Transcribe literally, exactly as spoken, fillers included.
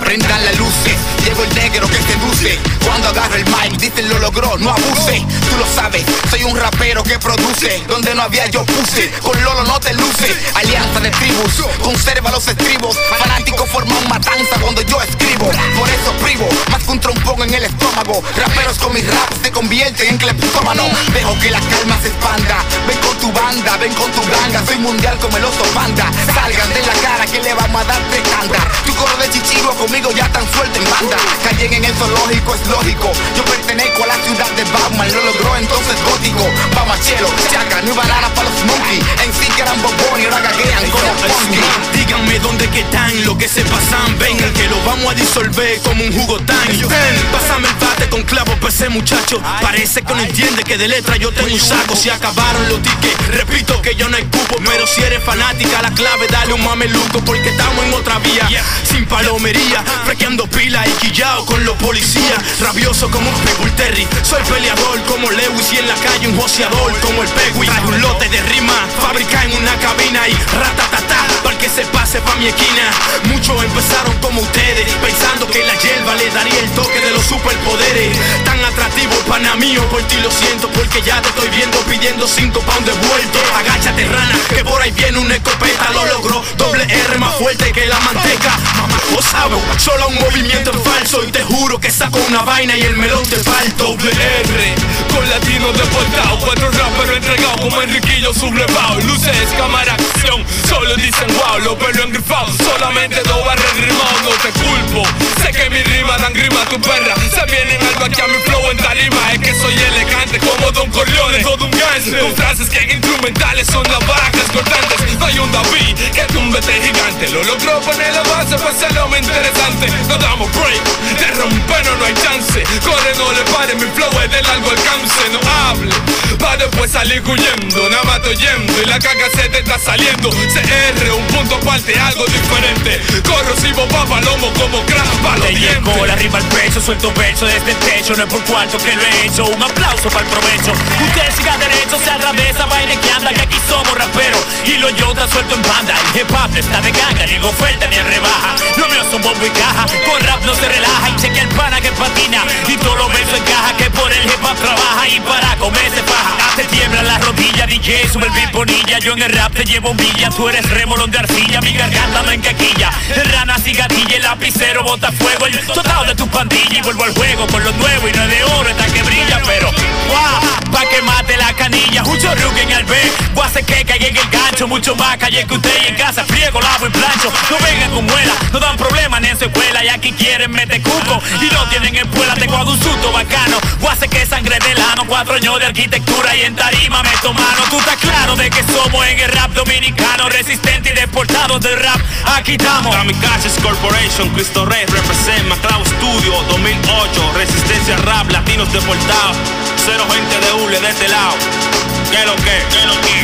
prendan las luces. Llego el negro que seduce. Cuando agarro el mic dicen lo logró, no abuse. Tú lo sabes, soy un rapero que produce. Donde no había yo puse, con Lolo no te luce. Alianza de tribus, conserva los estribos. Fanático forma un matanza cuando yo escribo. Por eso privo, más que un trompón en el estómago. Raperos con mis raps se convierten en cleptómano. Dejo que la calma se expanda. Ven con tu banda, ven con tu ganga. Soy mundial como el oso panda. Salgan de la cara que le vamos a dar de tanda. Tu coro de chichigo conmigo ya tan suelto en banda. Callen en el zoológico, es lógico. Yo pertenezco a la ciudad de Batman. Lo logró entonces gótico. Pamachelo, chaca, no hay banana para los monkey. En sí que eran bobón y ahora gaguean con los funky. Díganme dónde que están, lo que se pasan. Vengan que lo vamos a disolver como un jugo tan. Pásame el bate con clavo para ese muchacho. Parece que no entiende que de letra yo tengo un saco. Se acabaron los tickets, repito que yo no hay cupo. Pero si eres fanática la clave dale un mameluco. Porque estamos en otra vía, sin palomería. Frequeando pila y quillao con los policías. Rabioso como un pitbull terry. Soy peleador como Lewis y en la calle un joseador como el Pegui. Trae un lote de rima, fabrica en una cabina y ratatatá, para que se pase pa' mi esquina. Muchos empezaron como ustedes, pensando que la hierba le daría el toque de los superpoderes. Tan atractivo el pana mío, por ti lo siento, porque ya te estoy viendo pidiendo cinco pounds de vuelto. Agáchate rana, que por ahí viene una escopeta. Lo logró, doble R más fuerte que la manteca. Mamá, vos sabes, solo un movimiento en falso. Y te juro que saco una vaina y el melón te falto. Doble R, con latino deportado. Cuatro raperos entregados como Enriquillo sublevado. Luces, cámara, acción, solo dicen wow. Los pelos engrifados, solamente dos barras rimados. No te culpo, sé que mi rima dan grima a tu perra. Se vienen algo aquí a mi flow en tarima. Es que soy elegante como Don Corleone, todo un gangster. Con frases que en instrumentales son navajas cortantes. No hay un David que tumbe este gigante. Lo logró poner la base para hacerlo más interesante. No damos break, de rompernos no hay chance. Corre, no le pare, mi flow es de largo alcance. No hable, pa' después salir huyendo. Nada más estoy yendo y la caca se te está saliendo. C R, un punto aparte, algo diferente. Corrosivo pa' palomo como crack pa' los dientes. Te llegó la rima al pecho, suelto verso desde el techo. No es por cuarto que lo he hecho, un aplauso para el provecho. Usted siga derecho, se atravesa, vaina que anda. Que aquí somos raperos y lo yo te suelto en banda. El hip hop está de ganga, ni en oferta ni en rebaja. Lo mío son bombo y caja, con rap no se relaja. Y cheque el pana que patina y todo lo verso encaja. Que por el hip hop trabaja y para comerse paja. Te tiembla la rodilla, D J, sube el beat bonilla. Yo en el rap te llevo milla, tú eres remolón de arcilla. Mi garganta no encaquilla, ranas y gatilla. El lapicero bota fuego, el total de tu pandilla. Y vuelvo al juego con lo nuevo y no es de oro, está que brilla. Pero, wow, pa' que mate la canilla. Mucho rook en el B, voy a hacer que caiga en el gancho. Mucho más calle que usted y en casa friego, lavo y plancho. No vengan con muela, no dan problema ni en su escuela. Y aquí quieren meter cuco y no tienen espuela. Tengo a un susto bacano, voy a hacer que sangre del ano. Cuatro años de arquitectura y en tarima meto mano. Tú estás claro de que somos en el rap dominicano. Resistente y deportados del rap, aquí estamos. Kamikazes Corporation, Cristo Rey represent, Maclao Studio dos mil ocho. Resistencia rap, latinos deportados. Cero gente de hule de este lado. ¿Qué lo que? ¿Qué lo que?